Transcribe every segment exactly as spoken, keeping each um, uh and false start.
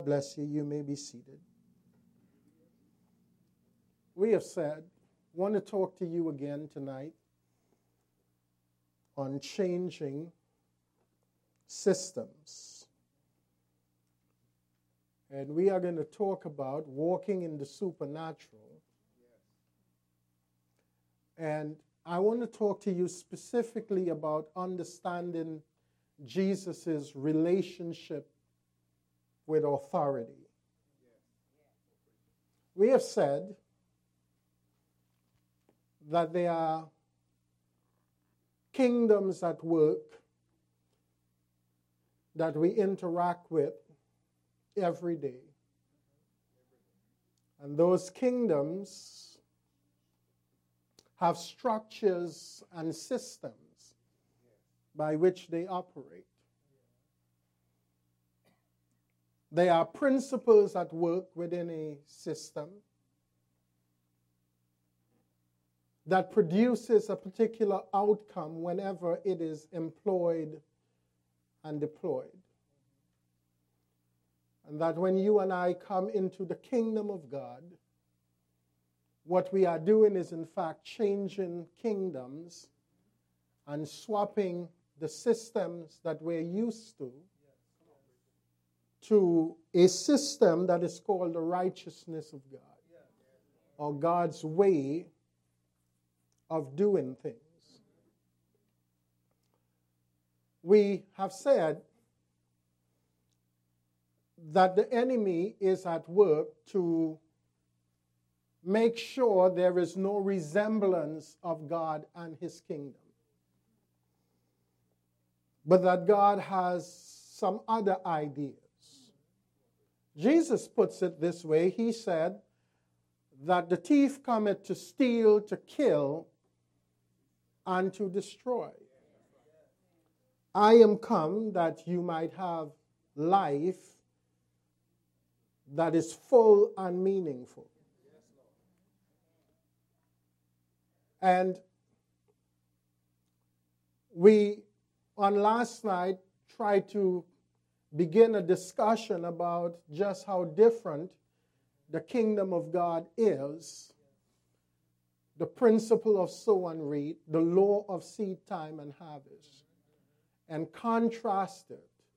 Bless you. You may be seated. We have said, want to talk to you again tonight on changing systems. And we are going to talk about walking in the supernatural. And I want to talk to you specifically about understanding Jesus' relationship with authority. We have said that there are kingdoms at work that we interact with every day. And those kingdoms have structures and systems by which they operate. There are principles at work within a system that produces a particular outcome whenever it is employed and deployed. And that when you and I come into the kingdom of God, what we are doing is in fact changing kingdoms and swapping the systems that we're used to to a system that is called the righteousness of God, or God's way of doing things. We have said that the enemy is at work to make sure there is no resemblance of God and his kingdom, but that God has some other ideas. Jesus puts it this way. He said that the thief cometh to steal, to kill, and to destroy. I am come that you might have life that is full and meaningful. And we, on last night, tried to begin a discussion about just how different the kingdom of God is, the principle of sow and reap, the law of seed time and harvest, and contrasted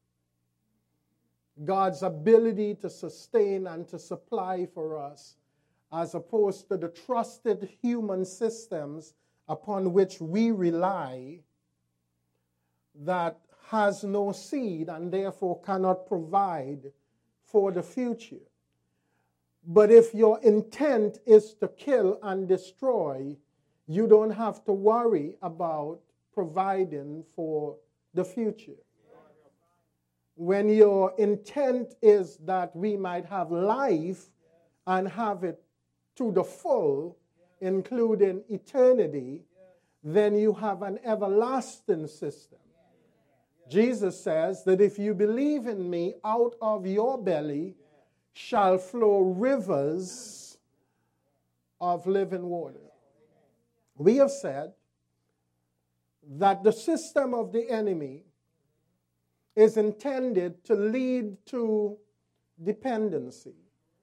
God's ability to sustain and to supply for us as opposed to the trusted human systems upon which we rely that has no seed and therefore cannot provide for the future. But if your intent is to kill and destroy, you don't have to worry about providing for the future. When your intent is that we might have life and have it to the full, including eternity, then you have an everlasting system. Jesus says that if you believe in me, out of your belly shall flow rivers of living water. We have said that the system of the enemy is intended to lead to dependency.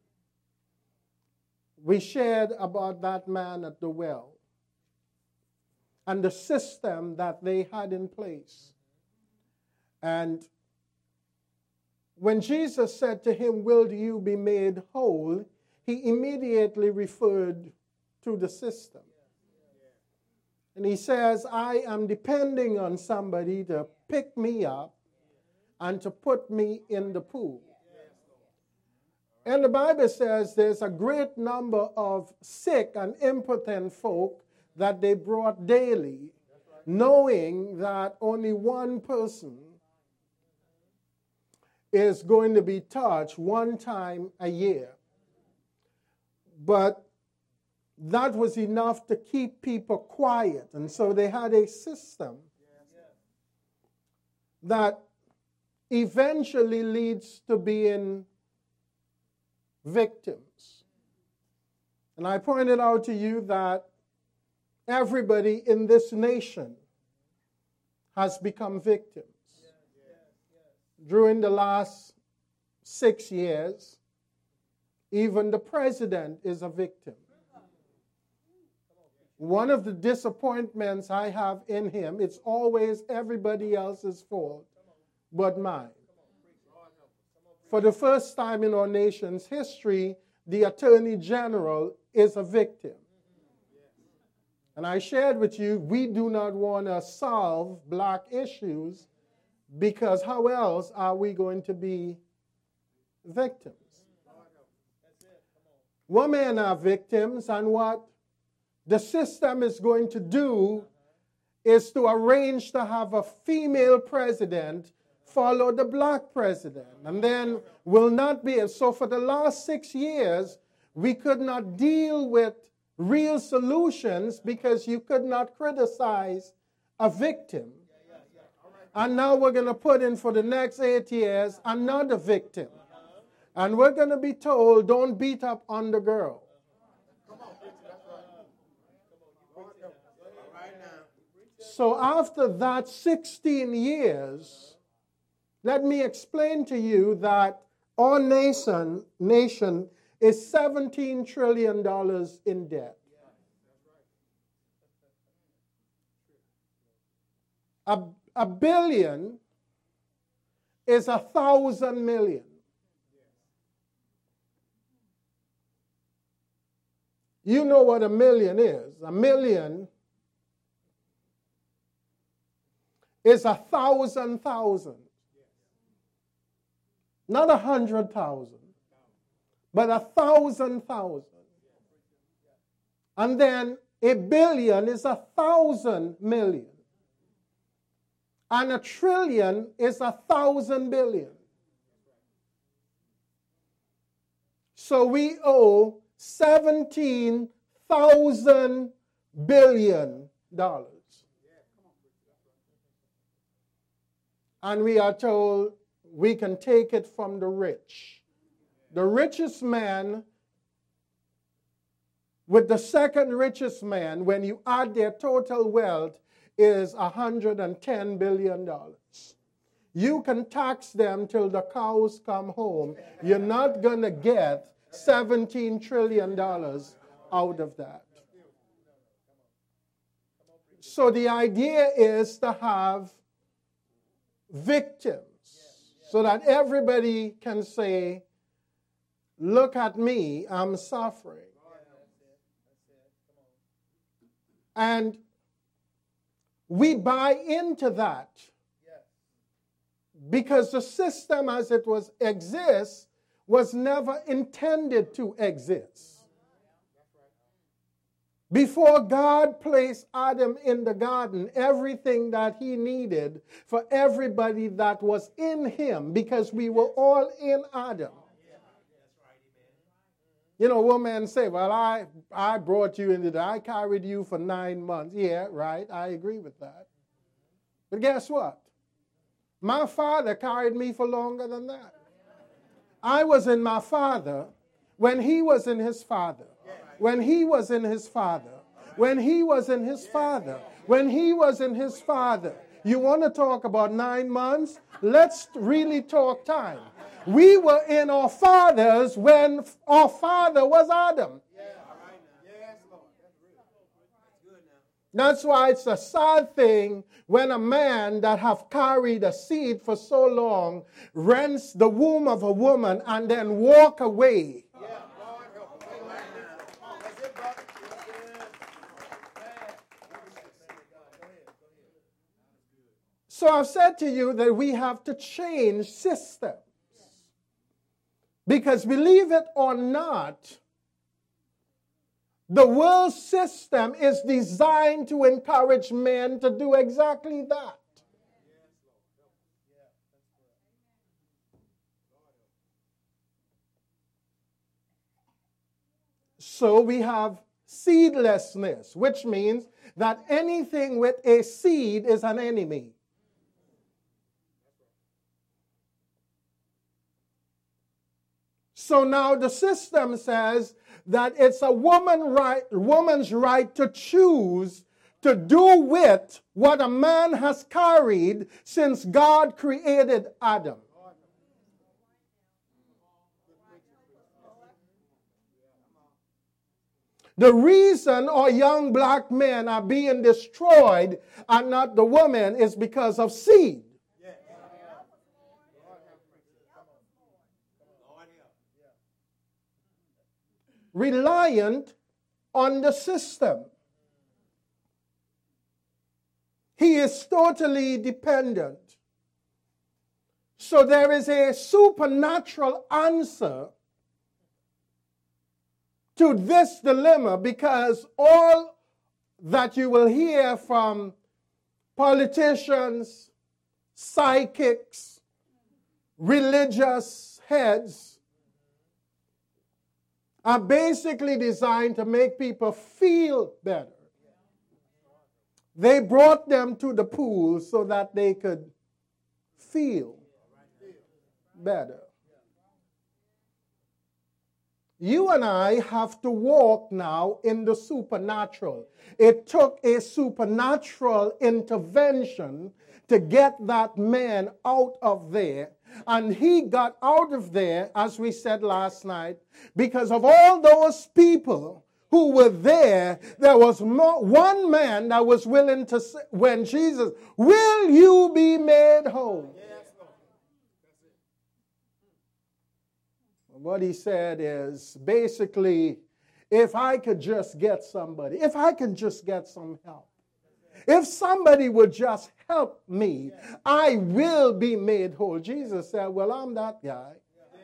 We shared about that man at the well and the system that they had in place. And when Jesus said to him, "Will you be made whole?" he immediately referred to the system. And he says, I am depending on somebody to pick me up and to put me in the pool. And the Bible says there's a great number of sick and impotent folk that they brought daily, knowing that only one person is going to be touched one time a year. But that was enough to keep people quiet. And so they had a system that eventually leads to being victims. And I pointed out to you that everybody in this nation has become victims. During the last six years, even the president is a victim. One of the disappointments I have in him, it's always everybody else's fault but mine. For the first time in our nation's history, the Attorney General is a victim. And I shared with you, we do not want to solve black issues because how else are we going to be victims? Women are victims, and what the system is going to do is to arrange to have a female president follow the black president. And then will not be. So for the last six years, we could not deal with real solutions because you could not criticize a victim. And now we're going to put in for the next eight years another victim. And we're going to be told, don't beat up on the girl. So after that sixteen years, let me explain to you that our nation, nation is seventeen trillion dollars in debt. A, a billion is a thousand million. You know what a million is. A million is a thousand thousand. Not a hundred thousand, but a thousand thousand. And then a billion is a thousand million. And a trillion is a thousand billion. So we owe seventeen thousand billion dollars. And we are told we can take it from the rich. The richest man with the second richest man, when you add their total wealth, is one hundred ten billion dollars. You can tax them till the cows come home. You're not going to get seventeen trillion dollars out of that. So the idea is to have victims so that everybody can say, look at me, I'm suffering. And we buy into that because the system as it was exists was never intended to exist. Before God placed Adam in the garden, everything that he needed for everybody that was in him, because we were all in Adam. You know, one man say, well, I, I brought you into that. I carried you for nine months. Yeah, right. I agree with that. But guess what? My father carried me for longer than that. I was in my father when he was in his father. When he was in his father. When he was in his father. When he was in his father. You want to talk about nine months? Let's really talk time. We were in our fathers when our father was Adam. That's why it's a sad thing when a man that have carried a seed for so long rents the womb of a woman and then walk away. So I've said to you that we have to change systems. Because believe it or not, the world system is designed to encourage men to do exactly that. So we have seedlessness, which means that anything with a seed is an enemy. So now the system says that it's a woman right, woman's right to choose to do with what a man has carried since God created Adam. The reason our young black men are being destroyed and not the women is because of seed. Reliant on the system. He is totally dependent. So there is a supernatural answer to this dilemma, because all that you will hear from politicians, psychics, religious heads are basically designed to make people feel better. They brought them to the pool so that they could feel better. You and I have to walk now in the supernatural. It took a supernatural intervention to get that man out of there. And he got out of there, as we said last night, because of all those people who were there. There was more, one man that was willing to say, when Jesus, will you be made whole? What he said is basically, if I could just get somebody, if I can just get some help, if somebody would just help me, I will be made whole. Jesus said, well, I'm that guy.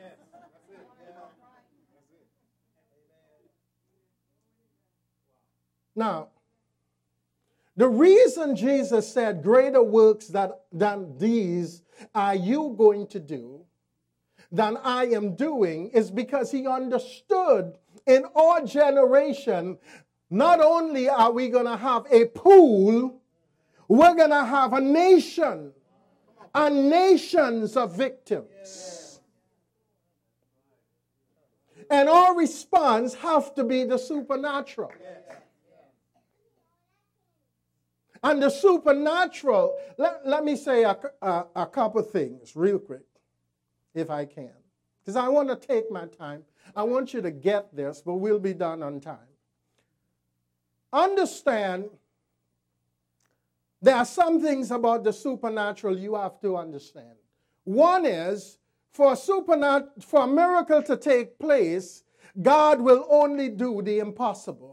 Now, the reason Jesus said greater works that, than these are you going to do than I am doing is because he understood in our generation, not only are we going to have a pool, we're going to have a nation and nations of victims. And our response have to be the supernatural. And the supernatural, let, let me say a, a, a couple things real quick, if I can. Because I want to take my time. I want you to get this, but we'll be done on time. Understand, there are some things about the supernatural you have to understand. One is, for a, supernat- for a miracle to take place, God will only do the impossible.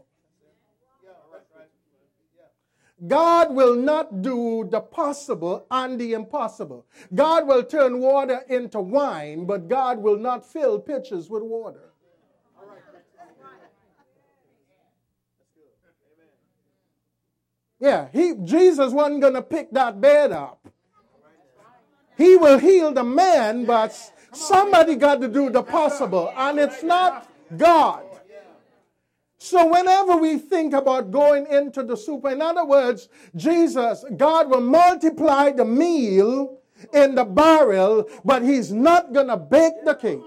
God will not do the possible and the impossible. God will turn water into wine, but God will not fill pitchers with water. Yeah, he, Jesus wasn't going to pick that bed up. He will heal the man, but somebody got to do the possible, and it's not God. So whenever we think about going into the super, in other words, Jesus, God will multiply the meal in the barrel, but he's not going to bake the cake.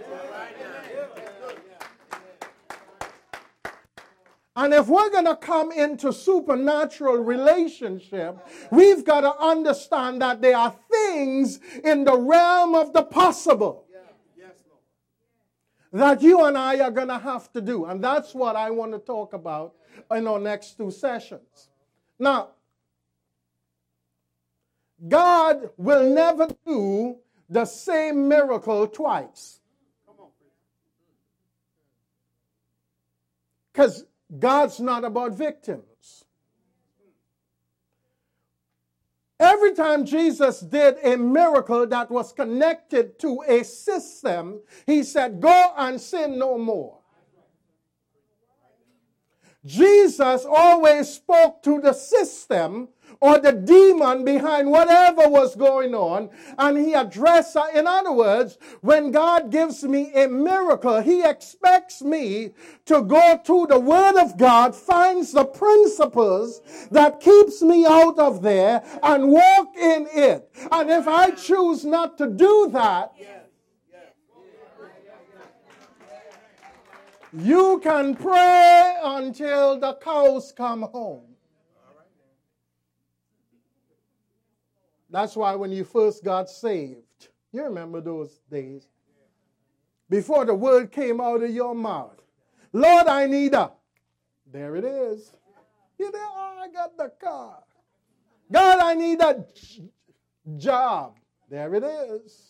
And if we're going to come into supernatural relationship, we've got to understand that there are things in the realm of the possible that you and I are going to have to do. And that's what I want to talk about in our next two sessions. Now, God will never do the same miracle twice. Because God's not about victims. Every time Jesus did a miracle that was connected to a system, he said, go and sin no more. Jesus always spoke to the system or the demon behind whatever was going on, and he addressed it. In other words, when God gives me a miracle, he expects me to go to the Word of God, finds the principles that keeps me out of there, and walk in it. And if I choose not to do that, you can pray until the cows come home. That's why when you first got saved, you remember those days, before the word came out of your mouth, Lord, I need a, There it is. You know, oh, I got the car. God, I need a job. There it is.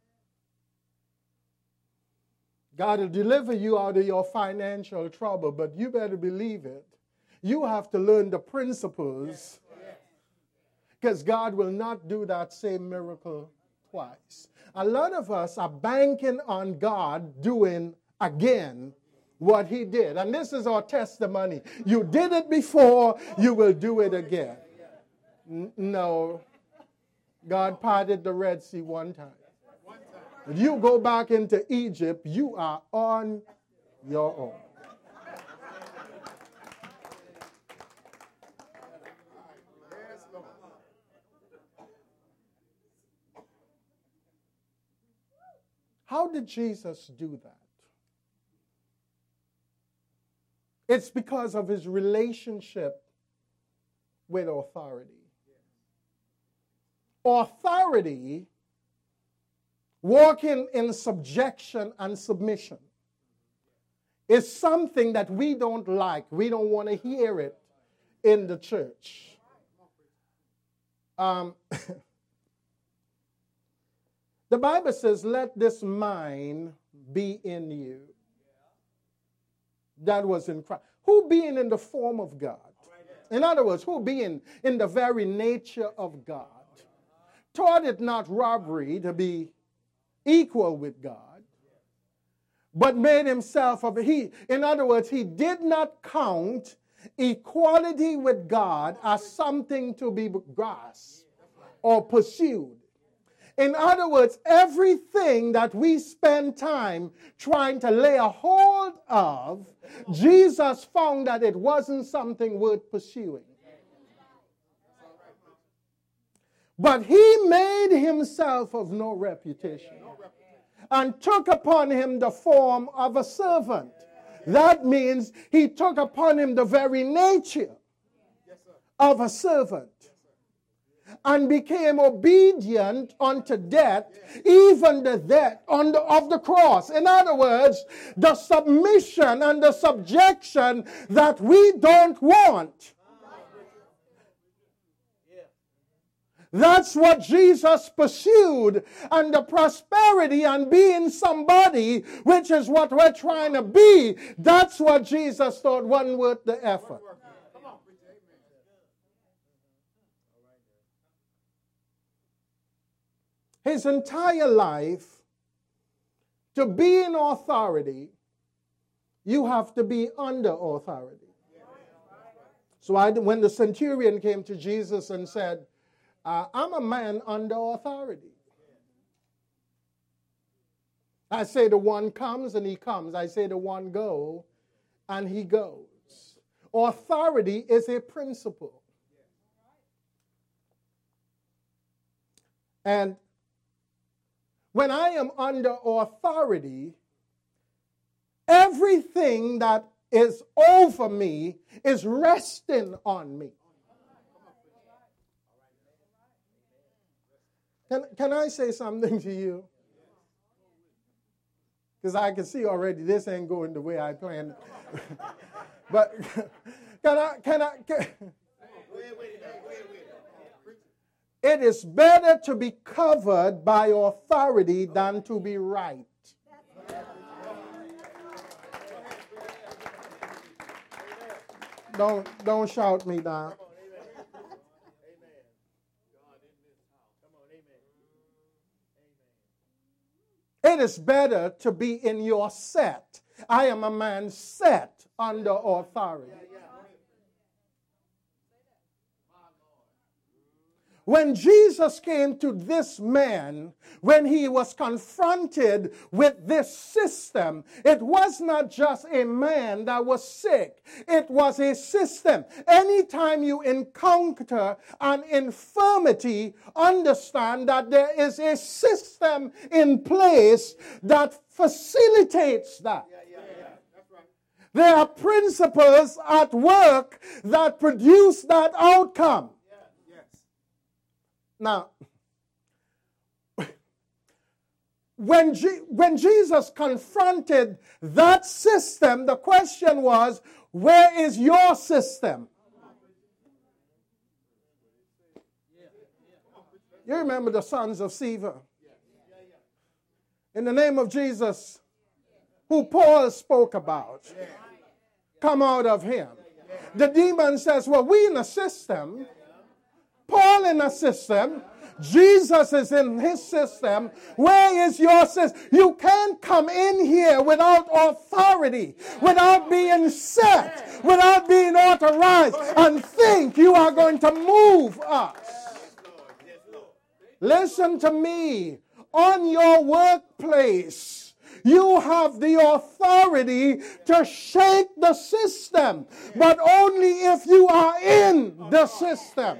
God will deliver you out of your financial trouble, but you better believe it. You have to learn the principles, because God will not do that same miracle twice. A lot of us are banking on God doing again what he did. And this is our testimony. You did it before, you will do it again. N- no. God parted the Red Sea one time. If you go back into Egypt, you are on your own. How did Jesus do that? It's because of his relationship with authority. Authority, walking in subjection and submission, is something that we don't like. We don't want to hear it in the church. Um, the Bible says, let this mind be in you. That was in Christ. Who being in the form of God? In other words, who being in the very nature of God, taught it not robbery to be equal with God, but made himself of he. In other words, he did not count equality with God as something to be grasped or pursued. In other words, everything that we spend time trying to lay a hold of, Jesus found that it wasn't something worth pursuing. But he made himself of no reputation and took upon him the form of a servant. That means he took upon him the very nature of a servant and became obedient unto death, even the death on the, of the cross. In other words, the submission and the subjection that we don't want. That's what Jesus pursued, and the prosperity and being somebody, which is what we're trying to be, that's what Jesus thought wasn't worth the effort. His entire life, to be in authority, you have to be under authority. So I, when the centurion came to Jesus and said, Uh, I'm a man under authority. I say the one comes and he comes. I say the one go and he goes. Authority is a principle. And when I am under authority, everything that is over me is resting on me. Can, can I say something to you? Because I can see already this ain't going the way I planned. But can I, can I, can, it is better to be covered by authority than to be right. Don't, don't shout me down. It is better to be in your set. I am a man set under authority. When Jesus came to this man, when he was confronted with this system, it was not just a man that was sick. It was a system. Anytime you encounter an infirmity, understand that there is a system in place that facilitates that. There are principles at work that produce that outcome. Now, when, G- when Jesus confronted that system, the question was, where is your system? You remember the sons of Sceva? In the name of Jesus, who Paul spoke about, come out of him. The demon says, well, we in a system, Paul in a system, Jesus is in his system. Where is your system? You can't come in here without authority, without being set, without being authorized, and think you are going to move us. Listen to me. On your workplace, you have the authority to shake the system, but only if you are in the system.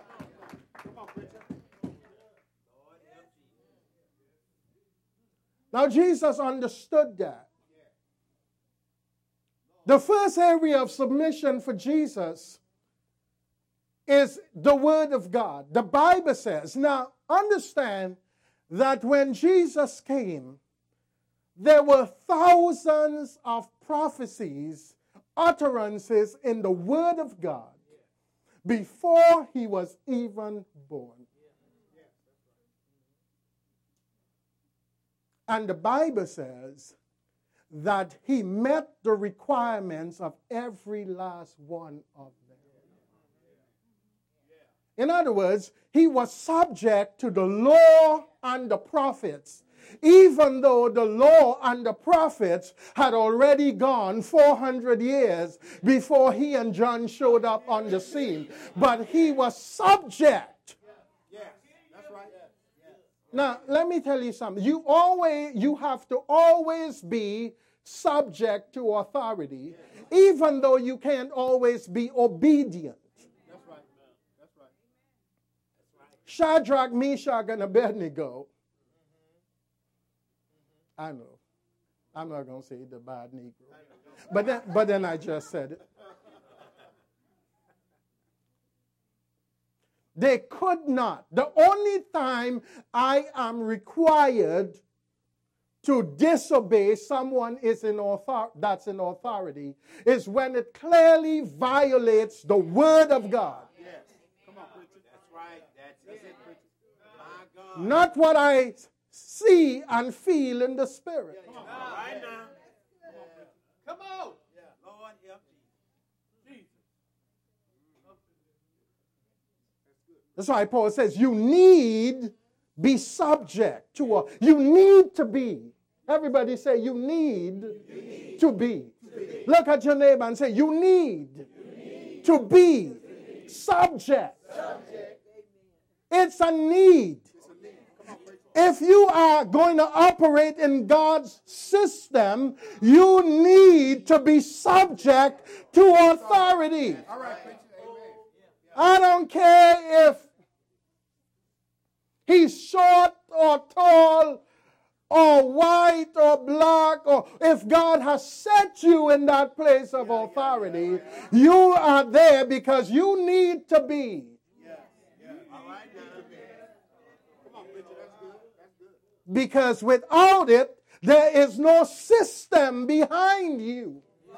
Now, Jesus understood that. The first area of submission for Jesus is the Word of God. The Bible says, now understand that when Jesus came, there were thousands of prophecies, utterances in the Word of God before he was even born. And the Bible says that he met the requirements of every last one of them. In other words, he was subject to the law and the prophets, even though the law and the prophets had already gone four hundred years before he and John showed up on the scene. But he was subject. Now, let me tell you something. You always, you have to always be subject to authority, even though you can't always be obedient. That's right. That's right. Shadrach, Meshach, and Abednego. I know. I'm not going to say the bad Negro. But then, but then I just said it. They could not. The only time I am required to disobey someone is in author- that's in authority is when it clearly violates the Word of God. Yes. Come on, preacher. That's right. That's it, preacher. My God. Not what I see and feel in the Spirit. Come on, right now. Come on. Lord help Jesus. That's why Paul says you need be subject to a, you need to be. Everybody say you need, you need to, be. to be. Look at your neighbor and say you need, you need to, be to be subject. subject. It's a need. If you are going to operate in God's system, you need to be subject to authority. All right. I don't care if he's short or tall or white or black, or if God has set you in that place of authority, you are there because you need to be. Because without it, there is no system behind you.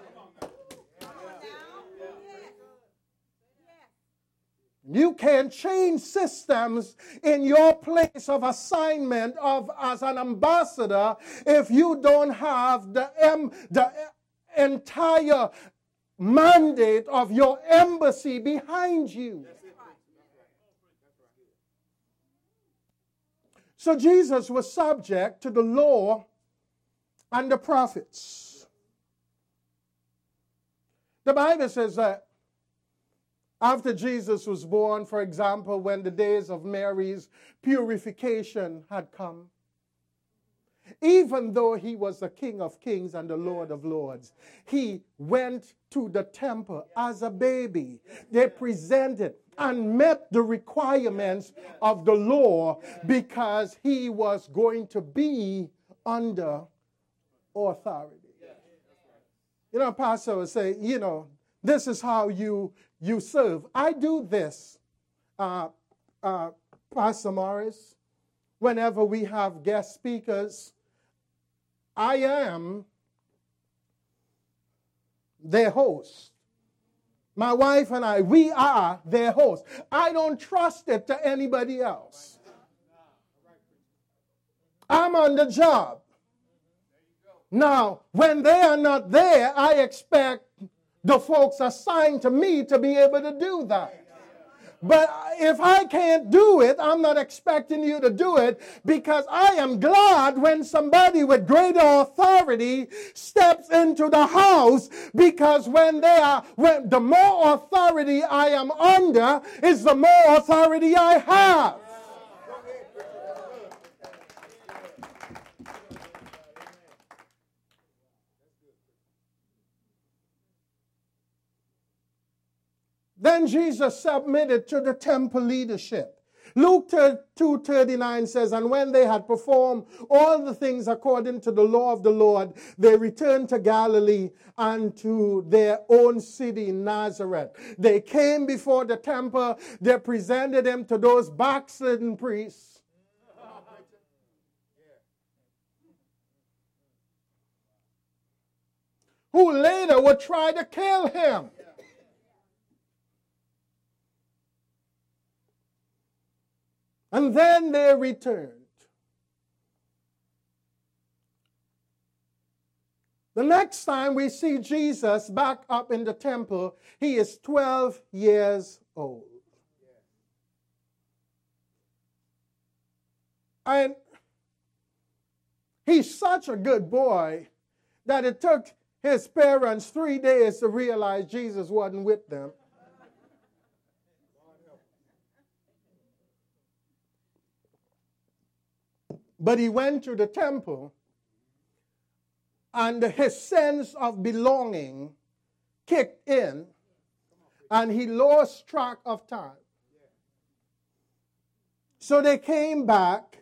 You can change systems in your place of assignment of as an ambassador if you don't have the, em, the entire mandate of your embassy behind you. So Jesus was subject to the law and the prophets. The Bible says that after Jesus was born, for example, when the days of Mary's purification had come, even though he was the King of Kings and the Lord of Lords, he went to the temple as a baby. They presented and met the requirements of the law because he was going to be under authority. You know, Pastor would say, you know, this is how you, you serve. I do this, uh, uh, Pastor Morris. whenever we have guest speakers, I am their host. My wife and I, we are their host. I don't trust it to anybody else. I'm on the job. Now, when they are not there, I expect the folks assigned to me to be able to do that. But if I can't do it, I'm not expecting you to do it, because I am glad when somebody with greater authority steps into the house, because when they are, when the more authority I am under is the more authority I have. Then Jesus submitted to the temple leadership. Luke two thirty-nine says, and when they had performed all the things according to the law of the Lord, they returned to Galilee and to their own city, Nazareth. They came before the temple. They presented him to those backslidden priests. Who later would try to kill him. And then they returned. The next time we see Jesus back up in the temple, he is twelve years old. And he's such a good boy that it took his parents three days to realize Jesus wasn't with them. But he went to the temple, and his sense of belonging kicked in, and he lost track of time. So they came back,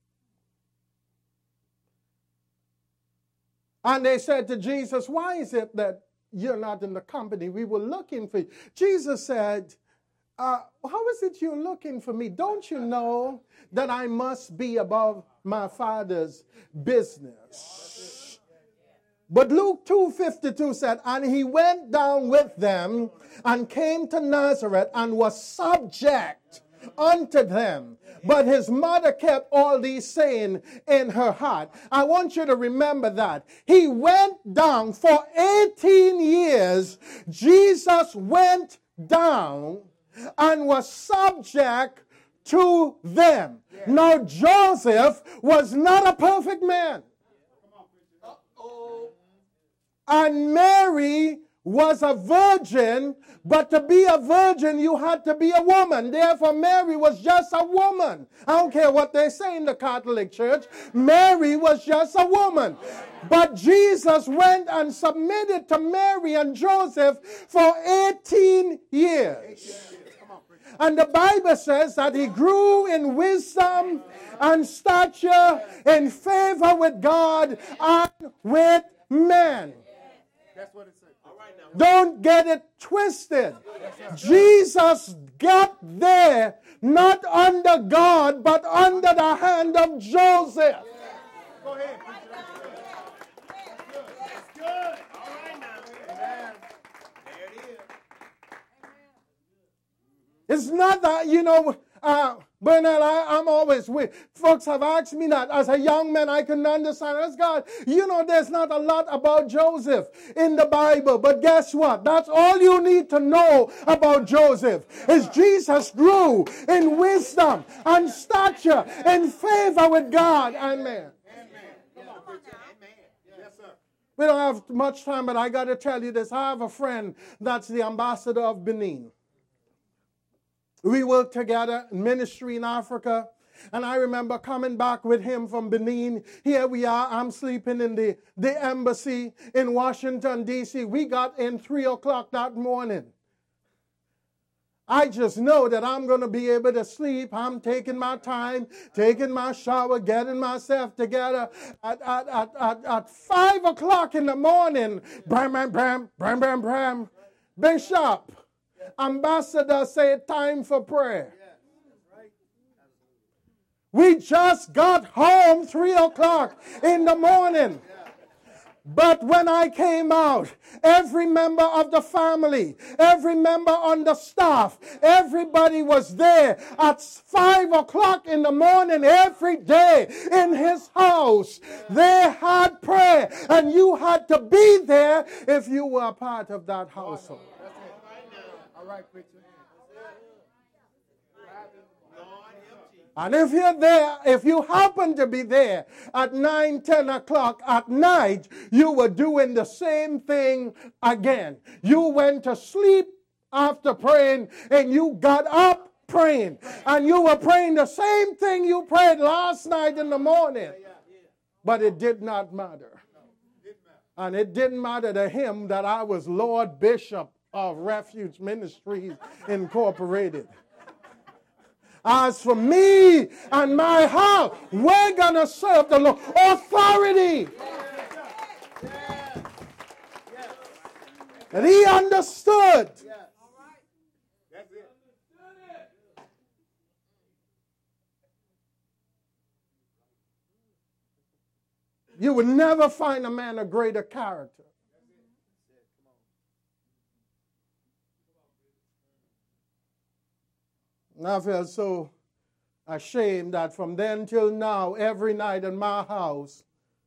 and they said to Jesus, why is it that you're not in the company? We were looking for you. Jesus said, uh, how is it you're looking for me? Don't you know that I must be above my Father's business? But Luke two fifty-two said, and he went down with them and came to Nazareth and was subject unto them. But his mother kept all these saying in her heart. I want you to remember that. He went down for eighteen years. Jesus went down and was subject to them. Yeah. Now, Joseph was not a perfect man. Uh-oh. And Mary was a virgin, but to be a virgin, you had to be a woman. Therefore, Mary was just a woman. I don't care what they say in the Catholic Church. Mary was just a woman. But Jesus went and submitted to Mary and Joseph for eighteen years. And the Bible says that he grew in wisdom and stature, in favor with God and with men. That's what it says. All right now. Don't get it twisted. Jesus got there not under God, but under the hand of Joseph. Go ahead. That's good. All right now. Amen. There it is. It's not that, you know, uh, Bernard, I, I'm always with. Folks have asked me that. As a young man, I couldn't understand. As God, you know, there's not a lot about Joseph in the Bible. But guess what? That's all you need to know about Joseph. Is Jesus grew in wisdom and stature, in favor with God and man. We don't have much time, but I got to tell you this. I have a friend that's the ambassador of Benin. We worked together in ministry in Africa, and I remember coming back with him from Benin. Here we are. I'm sleeping in the, the embassy in Washington, D C We got in three o'clock that morning. I just know that I'm going to be able to sleep. I'm taking my time, taking my shower, getting myself together. At, at, at, at, at five o'clock in the morning, bram, bram, bram, bram, bram, bram, Bishop, ambassador said time for prayer. We just got home three o'clock in the morning. But when I came out, every member of the family, every member on the staff, everybody was there at five o'clock in the morning every day in his house. They had prayer, and you had to be there if you were a part of that household. All right, preacher. And if you're there, if you happen to be there at nine, ten o'clock at night, you were doing the same thing again. You went to sleep after praying, and you got up praying. And you were praying the same thing you prayed last night in the morning. But it did not matter. And it didn't matter to him that I was Lord Bishop of Refuge Ministries Incorporated. As for me and my house, we're going to serve the Lord. Authority. And he understood. You would never find a man of greater character. And I felt so ashamed that from then till now, every night in my house,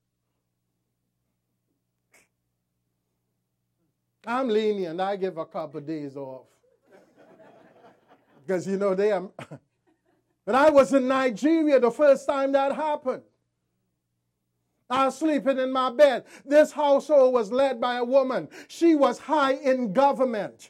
I'm lenient. I give a couple of days off. Because, you know, they are. But I was in Nigeria the first time that happened. I was sleeping in my bed. This household was led by a woman. She was high in government.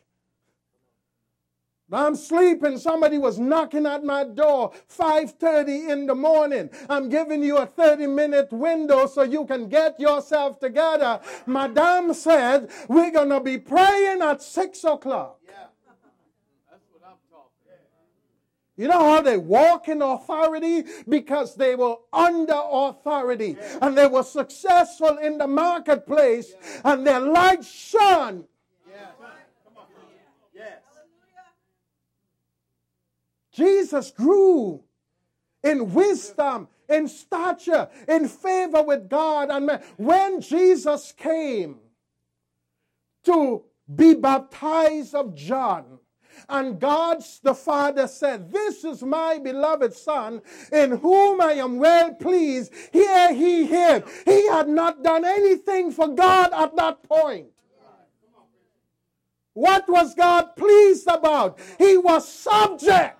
I'm sleeping. Somebody was knocking at my door five thirty in the morning. I'm giving you a thirty minute window so you can get yourself together. Madame said, we're going to be praying at six o'clock. Yeah. That's what I'm talking about. You know how they walk in authority? Because they were under authority. Yeah. And they were successful in the marketplace. Yeah. And their light shone. Jesus grew in wisdom, in stature, in favor with God and man. When Jesus came to be baptized of John, and God the Father said, this is my beloved Son, in whom I am well pleased, hear he him. He had not done anything for God at that point. What was God pleased about? He was subject.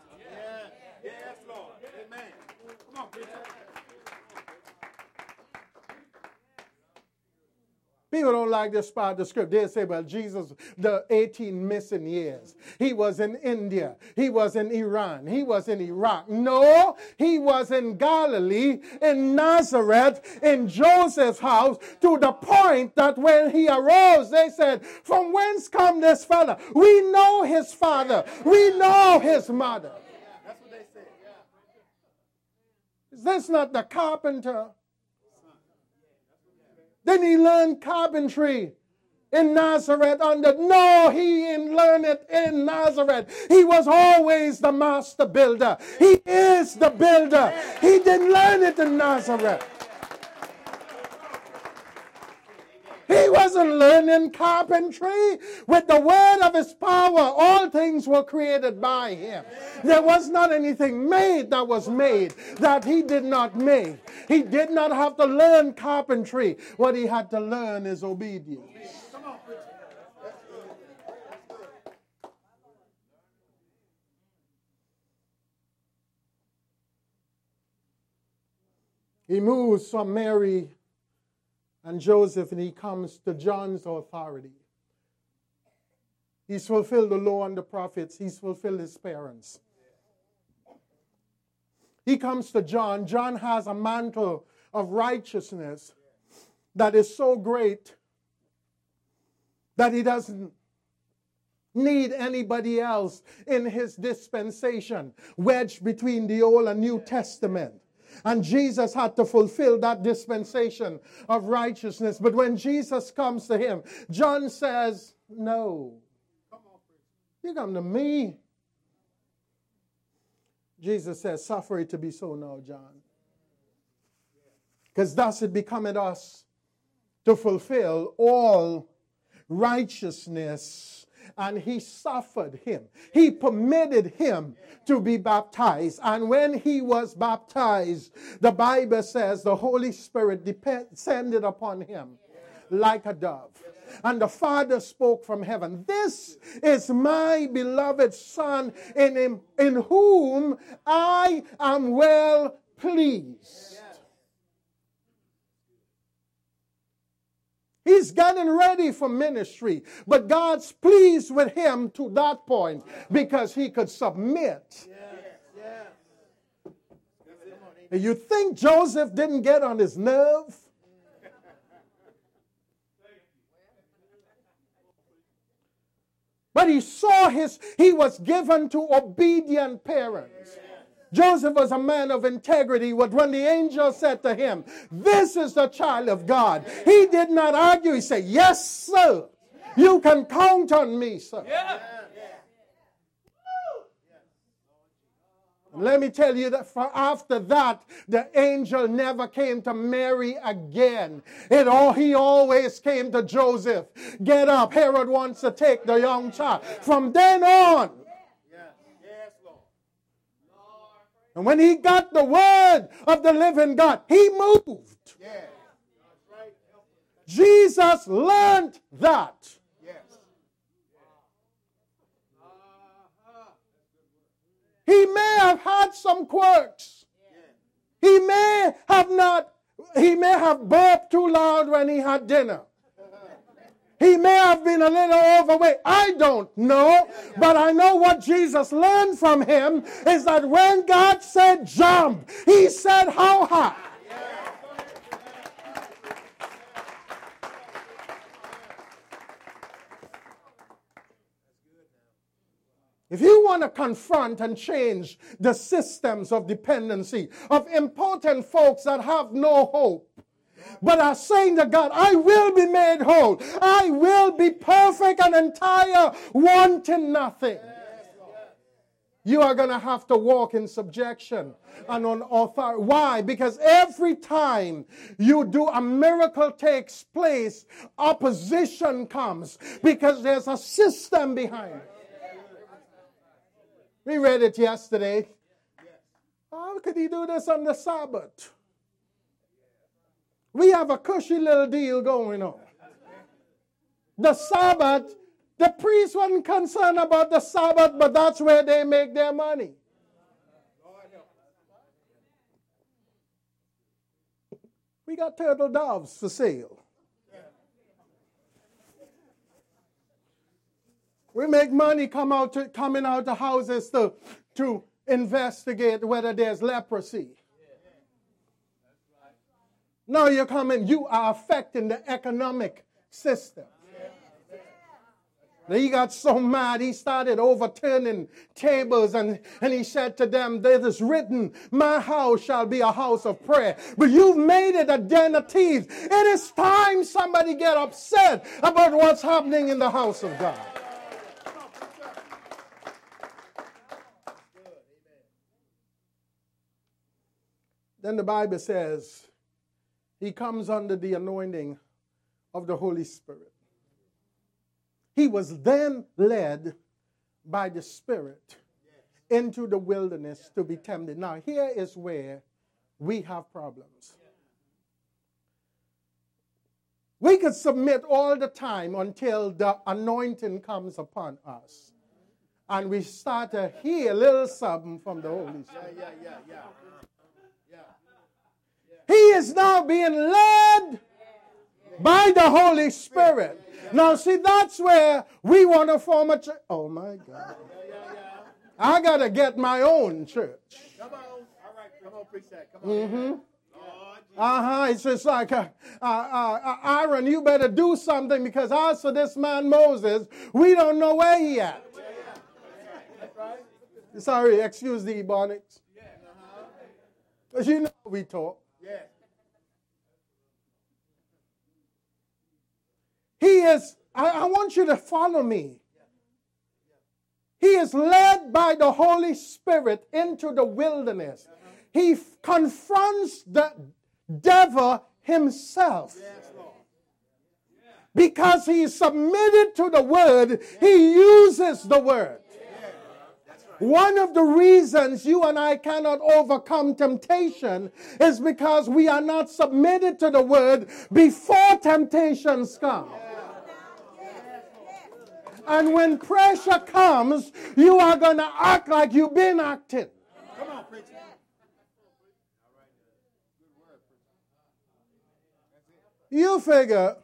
People don't like this part of the script. They say, well, Jesus, the eighteen missing years. He was in India. He was in Iran. He was in Iraq. No, he was in Galilee, in Nazareth, in Joseph's house, to the point that when he arose, they said, from whence come this fella? We know his father. We know his mother. That's what they said. Is this not the carpenter? Then he learned carpentry in Nazareth under. No, he didn't learn it in Nazareth. He was always the master builder. He is the builder. He didn't learn it in Nazareth. He wasn't learning carpentry. With the word of his power, all things were created by him. There was not anything made that was made that he did not make. He did not have to learn carpentry. What he had to learn is obedience. He moves from Mary and Joseph, and he comes to John's authority. He's fulfilled the law and the prophets. He's fulfilled his parents. He comes to John. John has a mantle of righteousness that is so great that he doesn't need anybody else in his dispensation, wedged between the Old and New Testament. And Jesus had to fulfill that dispensation of righteousness. But when Jesus comes to him, John says, no. You come to me. Jesus says, suffer it to be so now, John. Because thus it becometh us to fulfill all righteousness. And he suffered him. He permitted him to be baptized. And when he was baptized, the Bible says the Holy Spirit descended upon him like a dove. And the Father spoke from heaven, this is my beloved Son, in him, in whom I am well pleased. He's getting ready for ministry, but God's pleased with him to that point because he could submit. You think Joseph didn't get on his nerve? But he saw his, he was given to obedient parents. Joseph was a man of integrity. But when the angel said to him, this is the child of God, he did not argue. He said, yes, sir. You can count on me, sir. Yeah. Let me tell you that for after that, the angel never came to Mary again. It all, he always came to Joseph. Get up. Herod wants to take the young child. From then on, and when he got the word of the living God, he moved. Yeah. Right. Jesus learned that. Yes. Uh-huh. He may have had some quirks. Yeah. He may have not, he may have burped too loud when he had dinner. He may have been a little overweight. I don't know. But I know what Jesus learned from him is that when God said jump, he said how high. If you want to confront and change the systems of dependency of important folks that have no hope, but are saying to God, I will be made whole. I will be perfect and entire, wanting nothing. You are going to have to walk in subjection and on authority. Why? Because every time you do, a miracle takes place, opposition comes because there's a system behind it. We read it yesterday. How could he do this on the Sabbath? We have a cushy little deal going on. The Sabbath, the priest wasn't concerned about the Sabbath, but that's where they make their money. We got turtle doves for sale. We make money come out to, coming out of houses to, to investigate whether there's leprosy. Now you're coming, you are affecting the economic system. Now he got so mad, he started overturning tables, and, and he said to them, there is written, my house shall be a house of prayer. But you've made it a den of thieves. It is time somebody get upset about what's happening in the house of God. Then the Bible says, he comes under the anointing of the Holy Spirit. He was then led by the Spirit into the wilderness to be tempted. Now, here is where we have problems. We could submit all the time until the anointing comes upon us. And we start to hear a little something from the Holy Spirit. Yeah, yeah, yeah, yeah. He is now being led by the Holy Spirit. Now, see, that's where we want to form a church. Oh, my God. I got to get my own church. Come on. All right. Come on, preach that. Come on. Mm-hmm. Uh-huh. It's just like, uh, uh, uh, Aaron, you better do something because as for this man Moses, we don't know where he at. Sorry, excuse the Ebonics. Because you know we talk. Yeah. He is, I, I want you to follow me. he is led by the Holy Spirit into the wilderness. He f- confronts the devil himself. Because he is submitted to the word, he uses the word. One of the reasons you and I cannot overcome temptation is because we are not submitted to the word before temptations come. And when pressure comes, you are going to act like you've been acting. Come on, preacher. You figure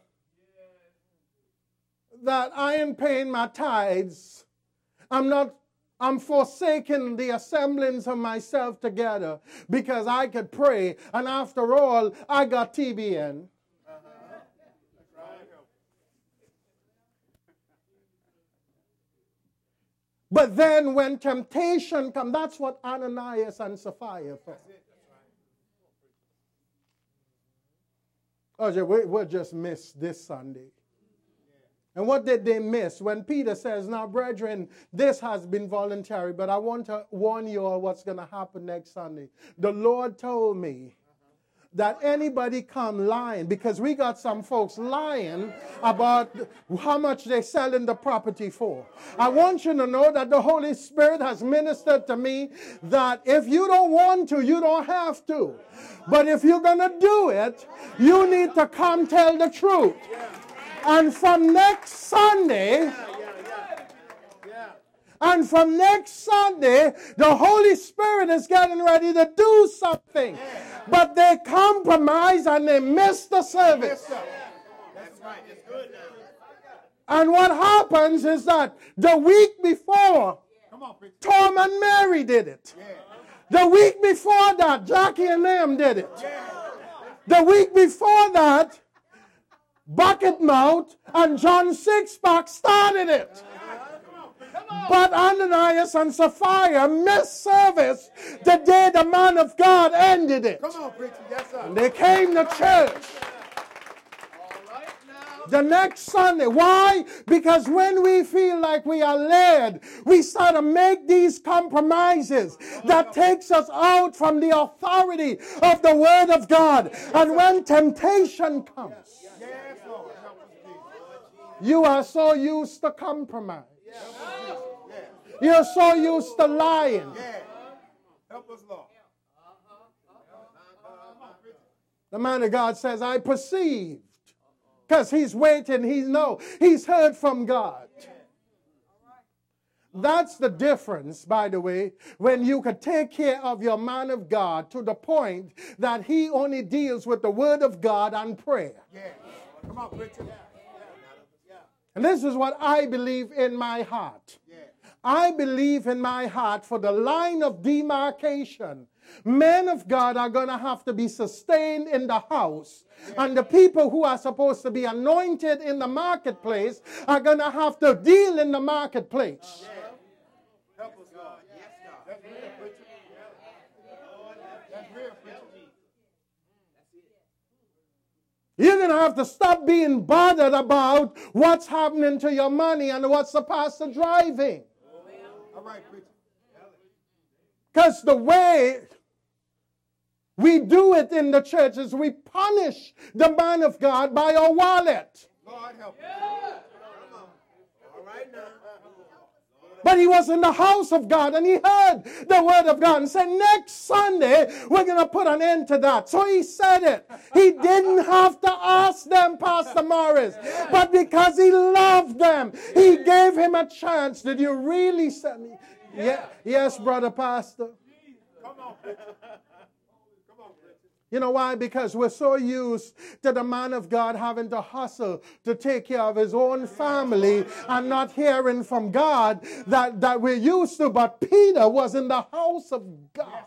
that I ain't paying my tithes. I'm not, I'm forsaking the assemblings of myself together because I could pray. And after all, I got T B N. But then when temptation comes, that's what Ananias and Sapphira felt. Oh, we, we just missed this Sunday. And what did they miss? When Peter says, now, brethren, this has been voluntary, but I want to warn you all what's going to happen next Sunday. The Lord told me that anybody come lying, because we got some folks lying about how much they're selling the property for. I want you to know that the Holy Spirit has ministered to me that if you don't want to, you don't have to. But if you're going to do it, you need to come tell the truth. And from next Sunday, and from next Sunday, the Holy Spirit is getting ready to do something. But they compromise and they miss the service. That's right. It's good now. And what happens is that the week before, Come on, preacher. Tom and Mary did it. Yeah. The week before that, Jackie and them did it. Yeah. The week before that, Bucket Mouth and John Sixpack started it. But Ananias and Sapphira missed service the day the man of God ended it. Come on, preacher. Yes, sir. And they came to church the next Sunday. Why? Because when we feel like we are led, we start to make these compromises that takes us out from the authority of the Word of God. And when temptation comes, Yes, Lord. Help us, Jesus. you are so used to compromise. You're so used to lying. Yeah. Help us, Lord. The man of God says, I perceived. Because he's waiting, he know, he's heard from God. That's the difference, by the way, when you can take care of your man of God to the point that he only deals with the word of God and prayer. Yeah. Come on, preacher. And this is what I believe in my heart. Yeah. I believe in my heart for the line of demarcation. Men of God are going to have to be sustained in the house. And the people who are supposed to be anointed in the marketplace are going to have to deal in the marketplace. Help us, Lord. Yes, God. That's real, preacher. That's real, preacher. You're going to have to stop being bothered about what's happening to your money and what's the pastor driving. All right, preacher. Because the way we do it in the church is we punish the man of God by our wallet. Lord, help us. All right now. But he was in the house of God and he heard the word of God and said, next Sunday, we're going to put an end to that. So he said it. He didn't have to ask them, Pastor Morris. But because he loved them, he gave him a chance. Did you really send me? Yeah, yes, brother pastor. Come on, preacher. Come on, preacher. You know why? Because we're so used to the man of God having to hustle to take care of his own family and not hearing from God that, that we're used to. But Peter was in the house of God.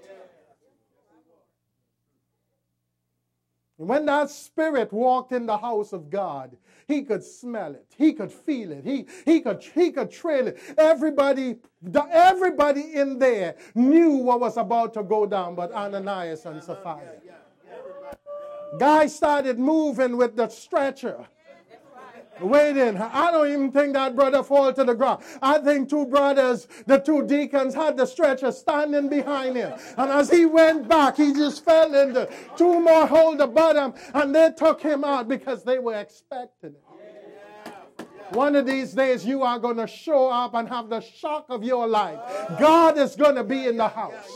And when that spirit walked in the house of God, he could smell it. He could feel it. He, he, could, he could trail it. Everybody, the, everybody in there knew what was about to go down but Ananias and Sapphira. Guy started moving with the stretcher. Waiting. I don't even think that brother fall to the ground. I think two brothers, the two deacons, had the stretcher standing behind him. And as he went back, he just fell in. The two more hold the bottom, and they took him out because they were expecting it. One of these days, you are going to show up and have the shock of your life. God is going to be in the house.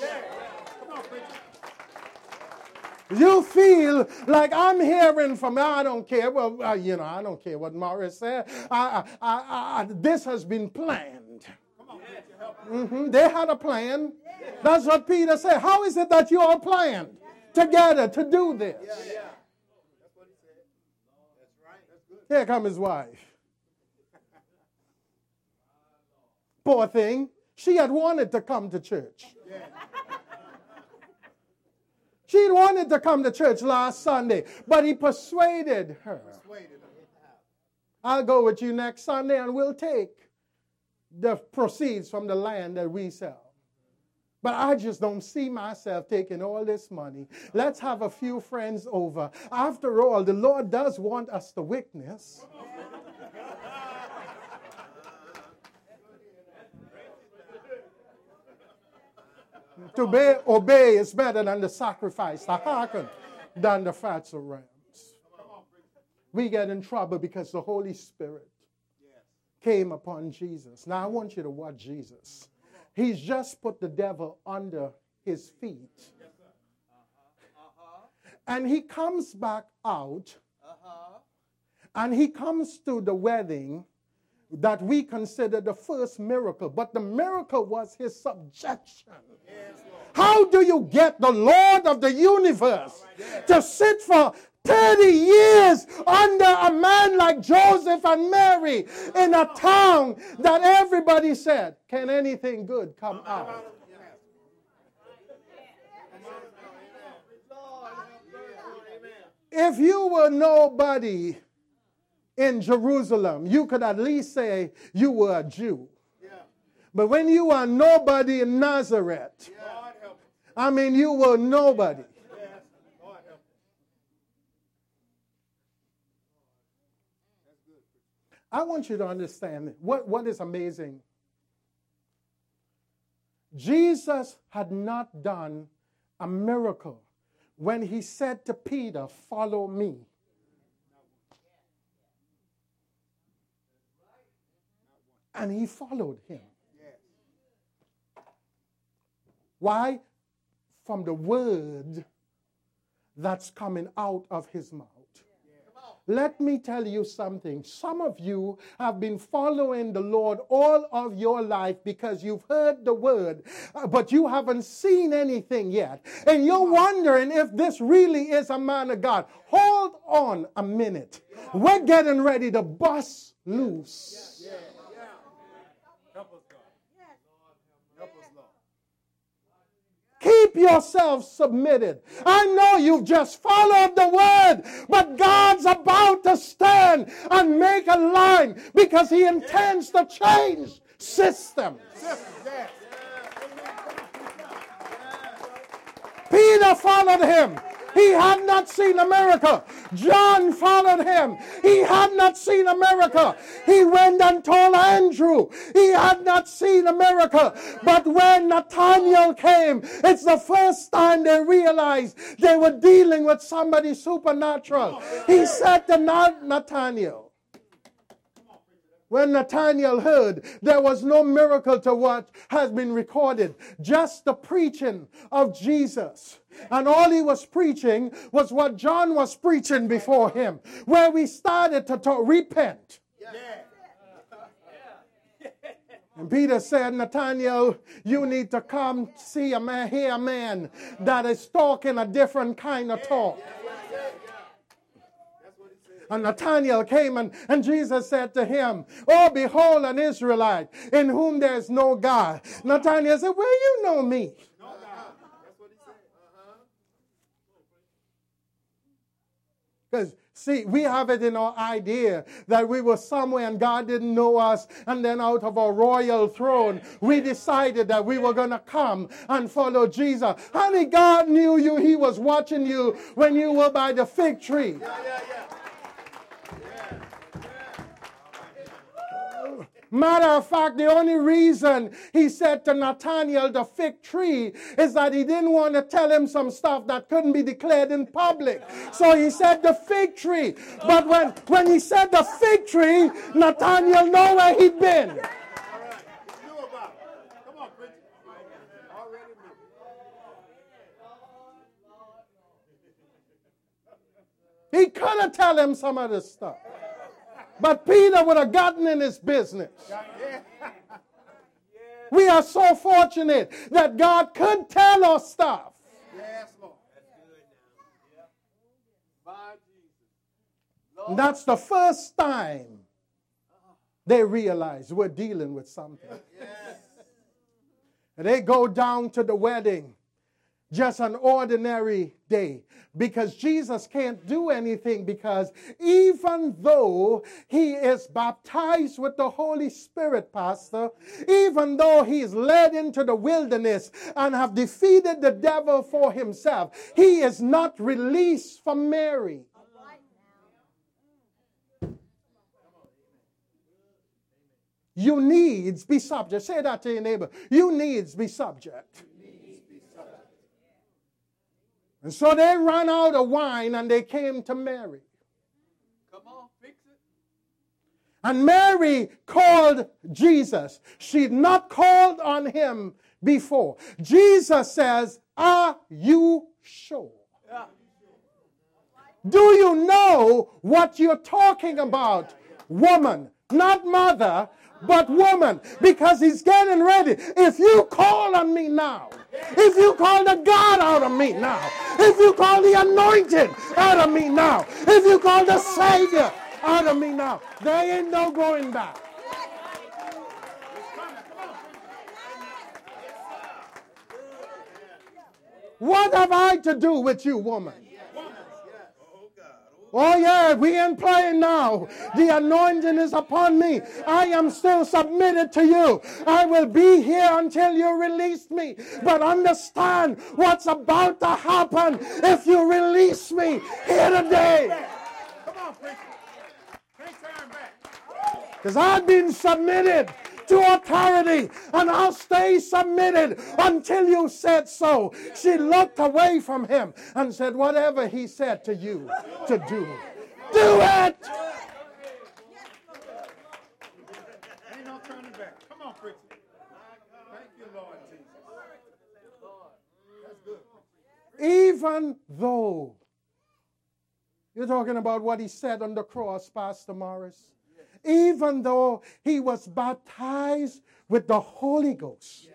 You feel like I'm hearing from, I don't care. Well, uh, you know, I don't care what Morris said. I, I, I, I, this has been planned. Mm-hmm. They had a plan. That's what Peter said. How is it that you all planned together to do this? Here comes his wife. Poor thing. She had wanted to come to church. She wanted to come to church last Sunday, but he persuaded her. I'll go with you next Sunday and we'll take the proceeds from the land that we sell. But I just don't see myself taking all this money. Let's have a few friends over. After all, the Lord does want us to witness. To obey, obey is better than the sacrifice. To hearken than the fats of rams. We get in trouble because the Holy Spirit came upon Jesus. Now I want you to watch Jesus. He's just put the devil under his feet. And he comes back out. And he comes to the wedding that we consider the first miracle. But the miracle was his subjection. How do you get the Lord of the universe to sit for thirty years under a man like Joseph and Mary in a town that everybody said, can anything good come out? If you were nobody in Jerusalem, you could at least say you were a Jew. But when you are nobody in Nazareth, I mean, you were nobody. I want you to understand what, what is amazing. Jesus had not done a miracle when he said to Peter, follow me. And he followed him. Why? From the word that's coming out of his mouth. Let me tell you something. Some of you have been following the Lord all of your life because you've heard the word, but you haven't seen anything yet. And you're wondering if this really is a man of God. Hold on a minute. We're getting ready to bust loose. Keep yourself submitted. I know you've just followed the word, but God's about to stand and make a line because he intends to change systems. Peter followed him. He had not seen America. John followed him. He had not seen America. He went and told Andrew. He had not seen America. But when Nathaniel came, it's the first time they realized they were dealing with somebody supernatural. He said to Nathaniel, when Nathaniel heard, there was no miracle to what has been recorded, just the preaching of Jesus. And all he was preaching was what John was preaching before him, where we started to talk, repent. Yeah. And Peter said, Nathaniel, you need to come see a man, hear a man that is talking a different kind of talk. And Nathanael came and, and Jesus said to him, oh, behold an Israelite in whom there is no God. Nathanael said, well, you know me. Because, see, we have it in our idea that we were somewhere and God didn't know us, and then out of our royal throne, we decided that we were going to come and follow Jesus. Honey, God knew you. He was watching you when you were by the fig tree. Yeah, yeah, yeah. Matter of fact, the only reason he said to Nathanael the fig tree is that he didn't want to tell him some stuff that couldn't be declared in public. So he said the fig tree. But when, when he said the fig tree, Nathanael knew where he'd been. He could have told him some of this stuff. But Peter would have gotten in his business. We are so fortunate that God could tell us stuff. Yes, Lord. And that's the first time they realize we're dealing with something. And they go down to the wedding. Just an ordinary day, because Jesus can't do anything, because even though he is baptized with the Holy Spirit, Pastor, even though he is led into the wilderness and have defeated the devil for himself, he is not released from Mary. You needs be subject. Say that to your neighbor. You needs be subject. And so they ran out of wine and they came to Mary. Come on, fix it. And Mary called Jesus. She'd not called on him before. Jesus says, are you sure? Yeah. Do you know what you're talking about, woman? Not mother, but woman. Because he's getting ready. If you call on me now, if you call the God out of me now, if you call the anointed out of me now, if you call the Savior out of me now, there ain't no going back. What have I to do with you, woman? Oh yeah, we ain't playing now. The anointing is upon me. I am still submitted to you. I will be here until you release me. But understand what's about to happen if you release me here today. Come on, preacher. Can't turn back. Because I've been submitted to authority, and I'll stay submitted until you said so. She looked away from him and said, whatever he said to you to do, do it. Ain't no turning back. Come on, preacher. Thank you, Lord Jesus. That's good. Even though you're talking about what he said on the cross, Pastor Morris. Even though he was baptized with the Holy Ghost.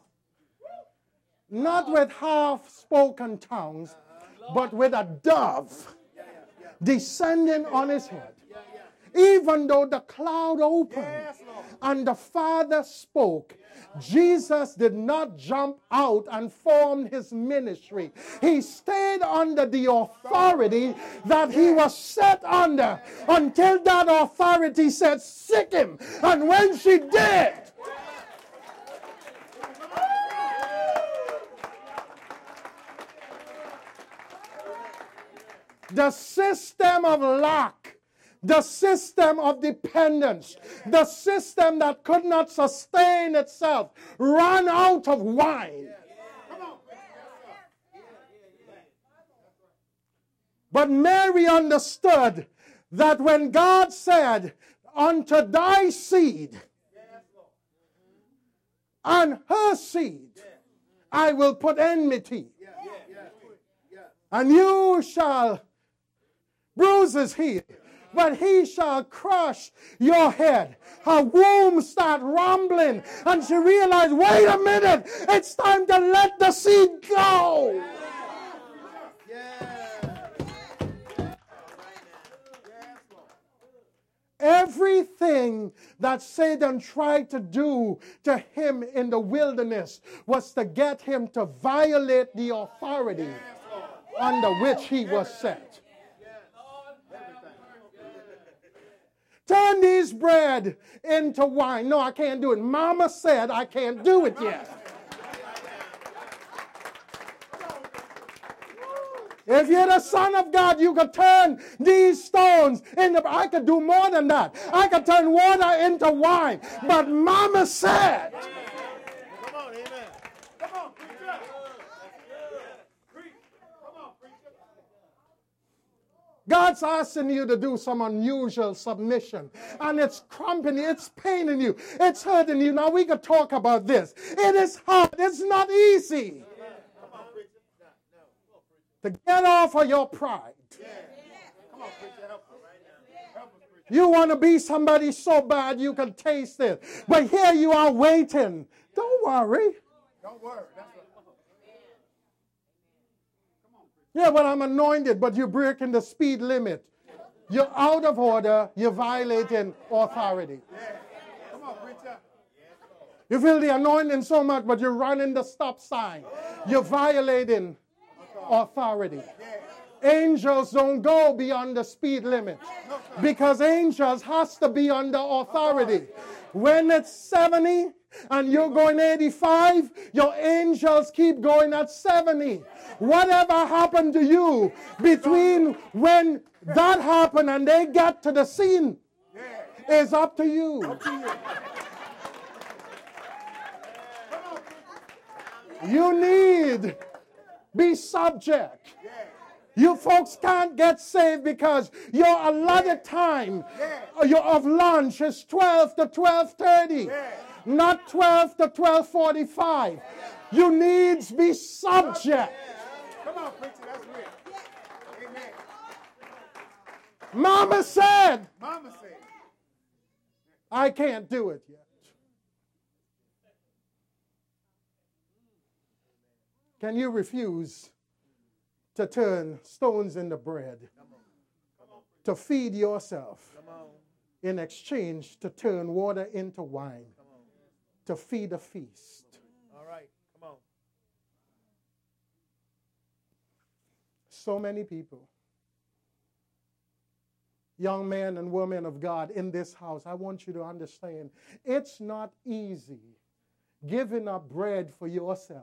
Not with half-spoken tongues, but with a dove descending on his head. Even though the cloud opened and the Father spoke, Jesus did not jump out and form his ministry. He stayed under the authority that he was set under until that authority said, sick him. And when she did, the system of lack, the system of dependence, the system that could not sustain itself, ran out of wine. But Mary understood that when God said, unto thy seed and her seed, I will put enmity, and you shall bruise his heel, but he shall crush your head. Her womb started rumbling, and she realized, wait a minute, it's time to let the seed go. Everything that Satan tried to do to him in the wilderness was to get him to violate the authority under which he was set. Turn these bread into wine. No, I can't do it. Mama said I can't do it yet. If you're the Son of God, you could turn these stones into, I could do more than that. I could turn water into wine. But Mama said, Come on, amen. Come on, preacher. Preach. Come on, preacher. God's asking you to do some unusual submission. And it's crumping you. It's paining you. It's hurting you. Now we could talk about this. It is hard. It's not easy to get off of your pride. Come on, preacher. Help us right now. Help us, preacher. You want to be somebody so bad you can taste it. But here you are waiting. Don't worry. Don't worry. That's what. Yeah, but I'm anointed, but you're breaking the speed limit. You're out of order. You're violating authority. Yeah. Come on, preacher. You feel the anointing so much, but you're running the stop sign. You're violating authority. Angels don't go beyond the speed limit because angels has to be under authority. When it's seventy and you're going eighty-five, your angels keep going at seventy. Whatever happened to you between when that happened and they get to the scene is up to you. You need be subject. You folks can't get saved because your allotted time your of lunch is twelve to twelve thirty, not twelve to twelve forty-five. You need to be subject. Come on, preacher. That's real. Amen. Mama said, Mama said, I can't do it yet. Can you refuse to turn stones into bread, to feed yourself, in exchange to turn water into wine, to feed a feast? all right, come on. So many people, young men and women of God in this house, I want you to understand, it's not easy giving up bread for yourself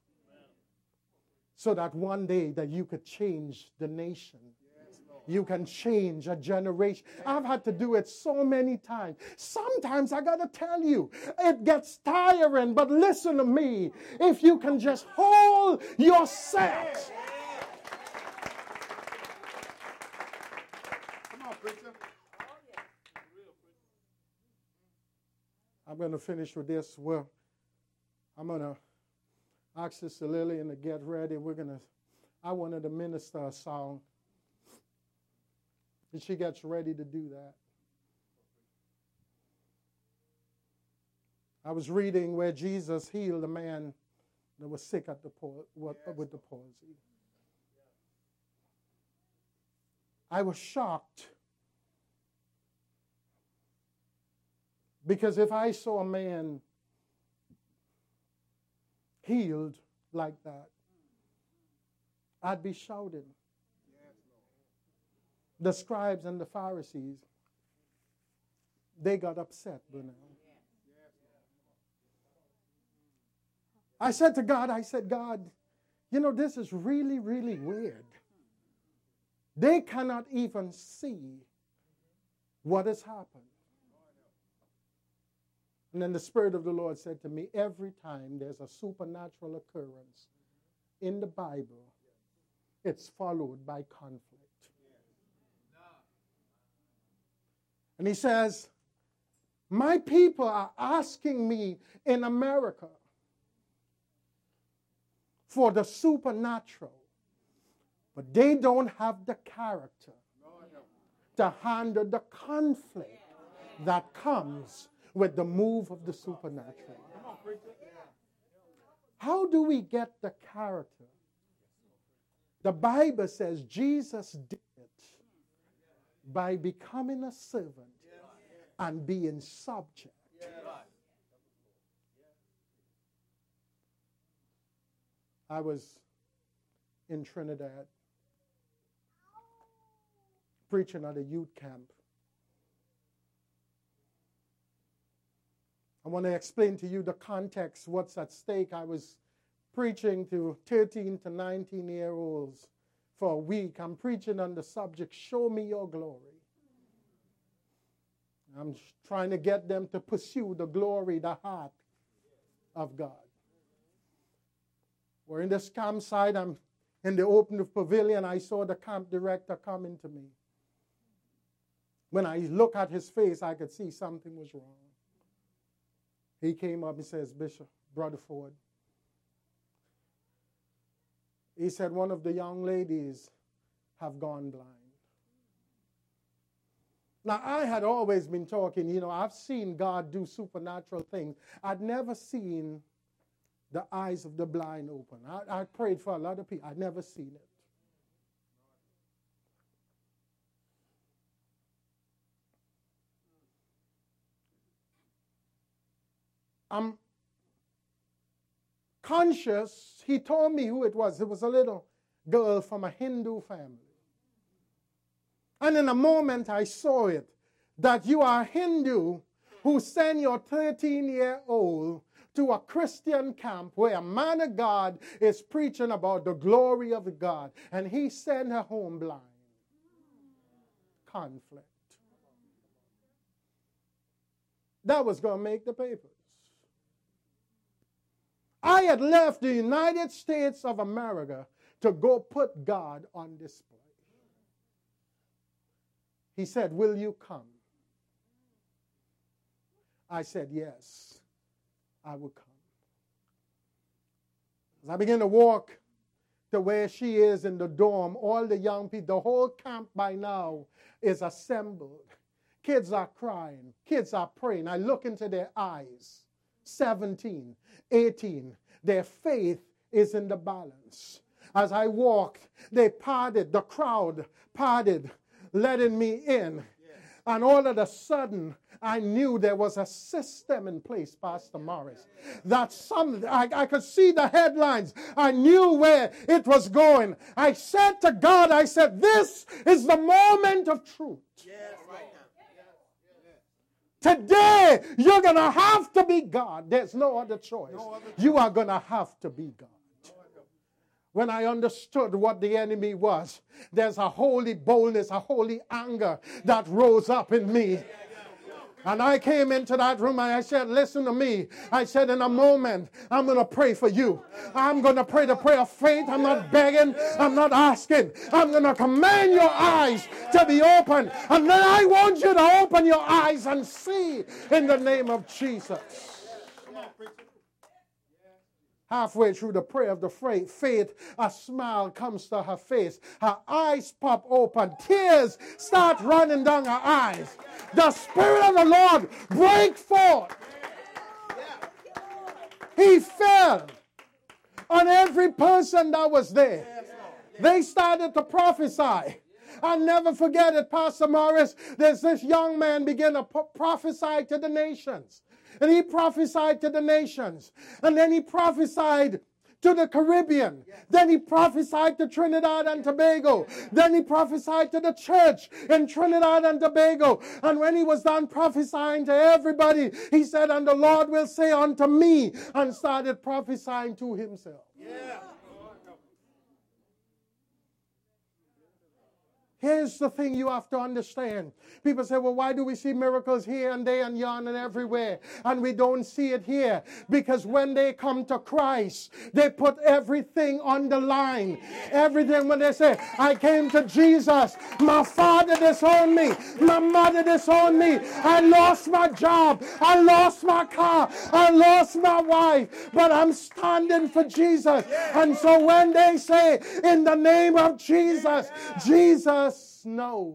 so that one day that you could change the nation. You can change a generation. I've had to do it so many times. Sometimes I got to tell you, it gets tiring, but listen to me. If you can just hold yourself. Come on, preacher. I'm going to finish with this. Well, I'm going to ask Sister Lillian to get ready. We're going to, I wanted to minister a song. And she gets ready to do that. I was reading where Jesus healed a man that was sick at the pal- with the palsy. I was shocked because if I saw a man healed like that, I'd be shouting. The scribes and the Pharisees, they got upset, Brunel. I said to God, I said, God, you know, this is really, really weird. They cannot even see what has happened. And then the Spirit of the Lord said to me, every time there's a supernatural occurrence in the Bible, it's followed by conflict. And he says, my people are asking me in America for the supernatural, but they don't have the character to handle the conflict that comes with the move of the supernatural. How do we get the character? The Bible says Jesus did it by becoming a servant and being subject. I was in Trinidad preaching at a youth camp. I want to explain to you the context, what's at stake. I was preaching to thirteen to nineteen year olds for a week. I'm preaching on the subject, show me your glory. I'm trying to get them to pursue the glory, the heart of God. We're in this campsite. I'm in the open pavilion. I saw the camp director coming to me. When I look at his face, I could see something was wrong. He came up and says, Bishop, Brother Ford, he said, one of the young ladies have gone blind. Now, I had always been talking, you know, I've seen God do supernatural things. I'd never seen the eyes of the blind open. I, I prayed for a lot of people. I'd never seen it. I'm conscious, he told me who it was. It was a little girl from a Hindu family. And in a moment I saw it, that you are a Hindu who send your thirteen-year-old to a Christian camp where a man of God is preaching about the glory of God, and he sent her home blind. Conflict. That was going to make the papers. I had left the United States of America to go put God on display. He said, will you come? I said, yes, I will come. As I began to walk to where she is in the dorm, all the young people, the whole camp by now is assembled. Kids are crying. Kids are praying. I look into their eyes. seventeen, eighteen. Their faith is in the balance. As I walked, they parted, the crowd parted, letting me in. And all of a sudden, I knew there was a system in place, Pastor Morris. That some, I, I could see the headlines. I knew where it was going. I said to God, I said, this is the moment of truth. Yes, right now. Today, you're going to have to be God. There's no other choice. No other choice. You are going to have to be God. When I understood what the enemy was, there's a holy boldness, a holy anger that rose up in me. And I came into that room and I said, listen to me. I said, in a moment, I'm going to pray for you. I'm going to pray the prayer of faith. I'm not begging. I'm not asking. I'm going to command your eyes to be open. And then I want you to open your eyes and see in the name of Jesus. Halfway through the prayer of the faith, a smile comes to her face. Her eyes pop open. Tears start running down her eyes. The Spirit of the Lord break forth. He fell on every person that was there. They started to prophesy. I'll never forget it, Pastor Morris. There's this young man began to prophesy to the nations. And he prophesied to the nations. And then he prophesied to the Caribbean. Yes. Then he prophesied to Trinidad and Tobago. Yes. Then he prophesied to the church in Trinidad and Tobago. And when he was done prophesying to everybody, he said, and the Lord will say unto me, and started prophesying to himself. Yeah. Here's the thing you have to understand. People say, well, why do we see miracles here and there and yon and everywhere, and we don't see it here? Because when they come to Christ, they put everything on the line. Everything. When they say, I came to Jesus, my father disowned me, my mother disowned me, I lost my job, I lost my car, I lost my wife, but I'm standing for Jesus. And so when they say, in the name of Jesus, Jesus knows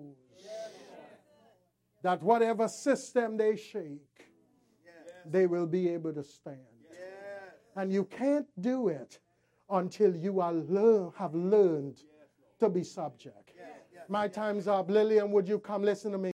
that whatever system they shake, they will be able to stand. And you can't do it until you are learn, have learned to be subject. My time's up. Lillian, would you come listen to me?